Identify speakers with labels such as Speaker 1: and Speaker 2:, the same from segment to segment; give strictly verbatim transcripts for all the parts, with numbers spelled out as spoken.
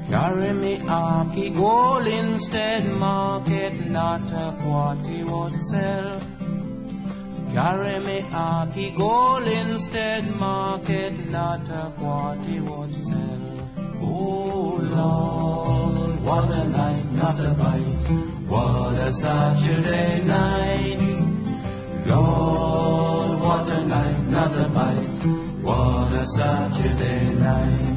Speaker 1: Carry me Aki gold instead market, not a what he would sell. Carry me Aki gold instead market, not a what he would sell. Oh Lord, what a night, not a bite, what a Saturday night. Lord, what a night, not a bite, what a Saturday night.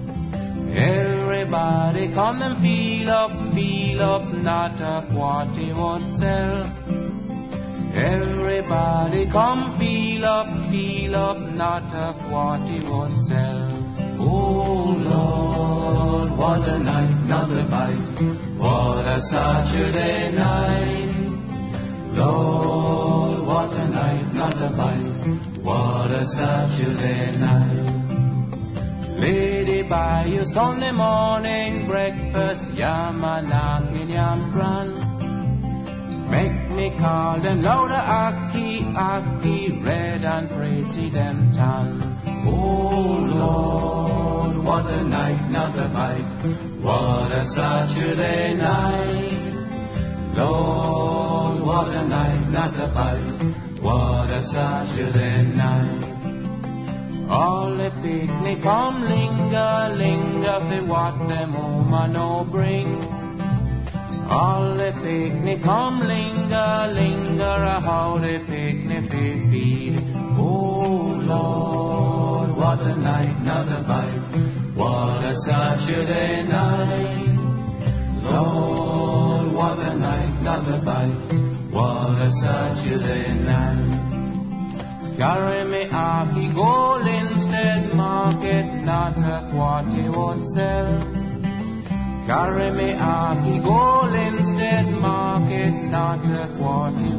Speaker 1: Everybody come and feel up, feel up, not a what he would sell. Everybody come feel up, feel up, not a what he would sell. Oh Lord, what a night, not a bite, what a Saturday night. Lord, what a night, not a bite, what a Saturday night. Lady, buy you Sunday morning breakfast, yam and knocking yam bran. Make me call them louder, Aki, Aki, red and pretty them tan. Oh Lord, what a night, not a bite, what a Saturday night. Lord, what a night, not a bite, what a Saturday night. All the picnic come linger, linger, for what them woman no bring. All the picnic come linger, linger, how the picnic feed. Oh Lord, what a night, not a bite, what a Saturday night. Lord, what a night, not a bite, what a Saturday night. Carry me Aki gold instead market, not a what he would sell. Carry me Aki gold instead market, not a what he